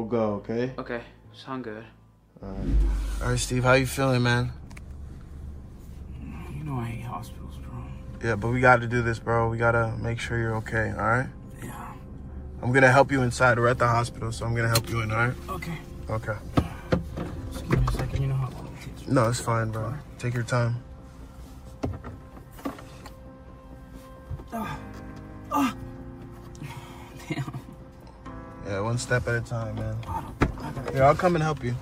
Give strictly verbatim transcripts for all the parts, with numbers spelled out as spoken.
go, okay? Okay, sound good. Alright. Alright, Steve, how you feeling, man? You know I hate hospitals, bro. Yeah, but we gotta do this, bro. We gotta make sure you're okay, alright? Yeah. I'm gonna help you inside. We're at the hospital, so I'm gonna help you in, alright? Okay. Okay. Just give me a second, you know how long it takes. No, it's fine, bro. Take your time. Oh. Oh. Damn. Yeah, one step at a time, man. Here, I'll come and help you.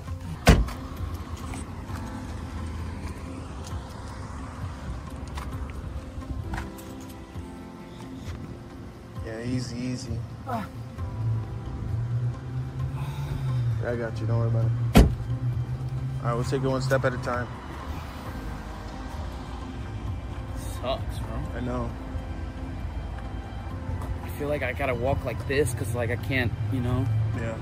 Yeah, easy, easy. Ah. Yeah, I got you. Don't worry about it. All right, we'll take it one step at a time. Sucks, bro. I know. I feel like I gotta walk like this because, like, I can't, you know? Yeah.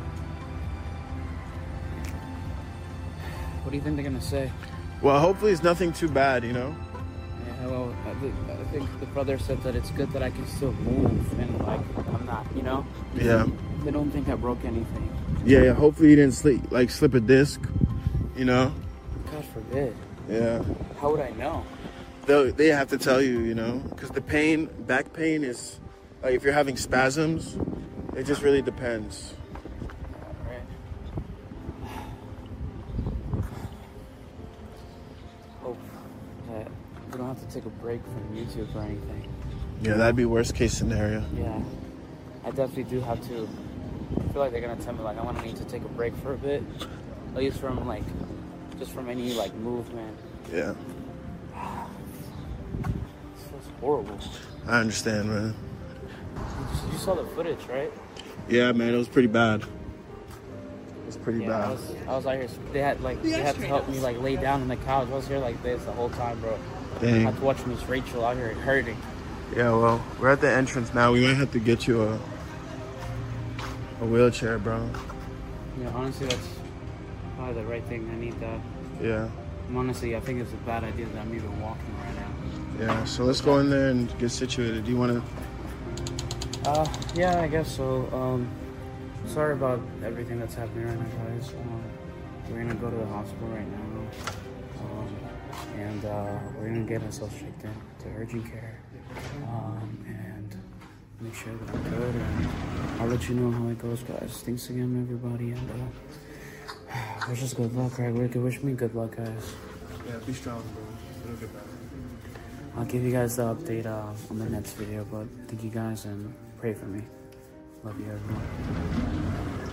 What do you think they're gonna say? Well, hopefully it's nothing too bad, you know? Yeah, well, I think, I think the brother said that it's good that I can still move and, like, I'm not, you know? Yeah. They don't think I broke anything. Yeah, yeah. Hopefully you didn't slip, like, slip a disc, you know? God forbid. Yeah. How would I know? They they have to tell you, you know? Because the pain, back pain is, like, if you're having spasms, it just really depends. Hope that we don't have to take a break from YouTube or anything. Yeah, that'd be worst case scenario. Yeah, I definitely do have to. I feel like they're gonna tell me, like, I'm gonna need to take a break for a bit, at least from, like, just from any, like, movement. Yeah. This feels horrible. I understand, man. You, you saw the footage, right? Yeah, man, it was pretty bad. It was pretty Yeah, bad. I was, I was out here. They had like they had to help me like lay down on the couch. I was here like this the whole time, bro. Dang. I had to watch Miss Rachel out here hurting. Yeah, well, we're at the entrance now. We might have to get you a a wheelchair, bro. Yeah, honestly, that's probably the right thing. I need that. Yeah. And honestly, I think it's a bad idea that I'm even walking right now. Yeah, so let's go in there and get situated. Do you want to? Uh, yeah, I guess so. Um, sorry about everything that's happening right now, guys. Um, we're gonna go to the hospital right now, um, and uh, we're gonna get ourselves checked in to urgent care, um, and make sure that I'm good. And I'll let you know how it goes, guys. Thanks again, everybody, and uh, wish us good luck, right? Wish me good luck, guys. Yeah, be strong, bro. It'll get better. I'll give you guys the update uh, on the next video, but thank you guys and pray for me. Love you, everyone.